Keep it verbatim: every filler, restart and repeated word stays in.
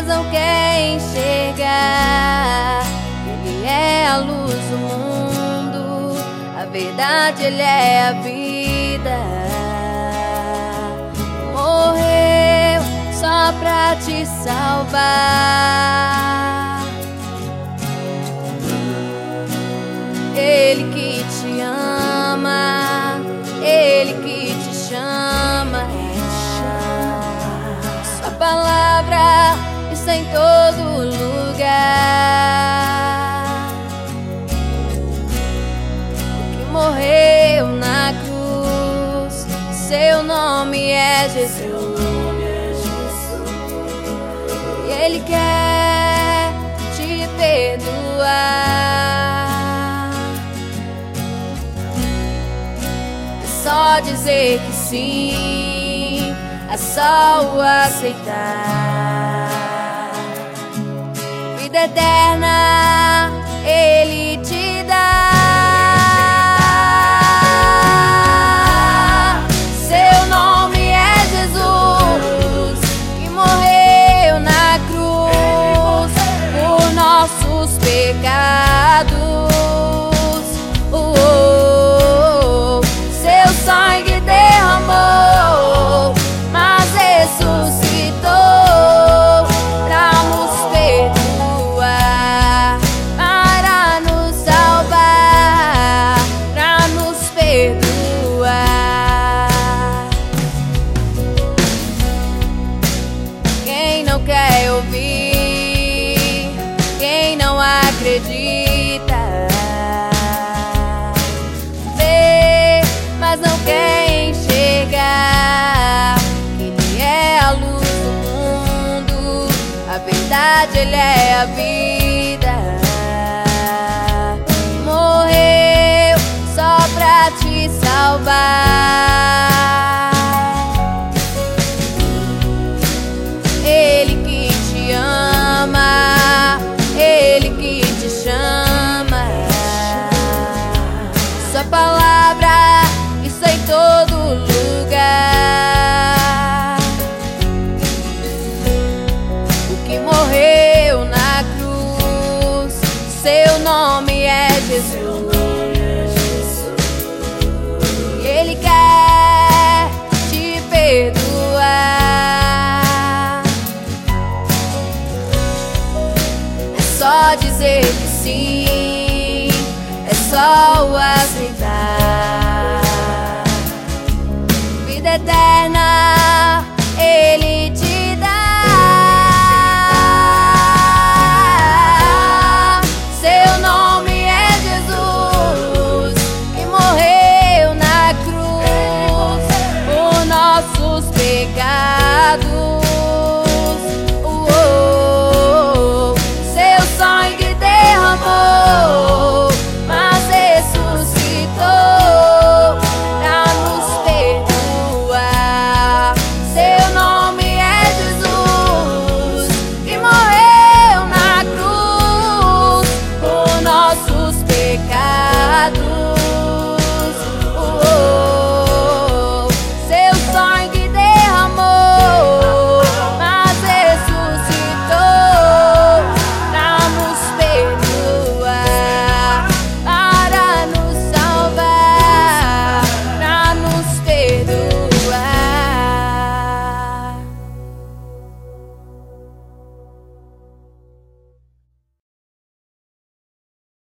mas não quer enxergar. Ele é a luz do mundo, a verdade, Ele é a vida. Morreu só pra te salvar. Ele que te ama, Ele que te chama. Sua palavra está em todo lugar. O que morreu na cruz, seu nome é Jesus. E Ele quer te perdoar. É só dizer que sim, é só o aceitar. Vida eterna Ele te dá. Seu nome é Jesus, que morreu na cruz por nossos pecados. Oh, oh, oh. Seu sangue derramou, mas ressuscitou pra nos perdoar, para nos salvar, pra nos perdoar. Quem não quer ouvir, quem não acredita, vê, mas não quer enxergar. Ele é a luz do mundo, a verdade, Ele é a vida. Morreu só pra te salvar. Ele que te ama, Ele que te chama. Sua palavra está em todo lugar. O que morreu na cruz, seu nome é Jesus. E Ele quer te perdoar. É só dizer que sim, é só o aceitar. Vida eterna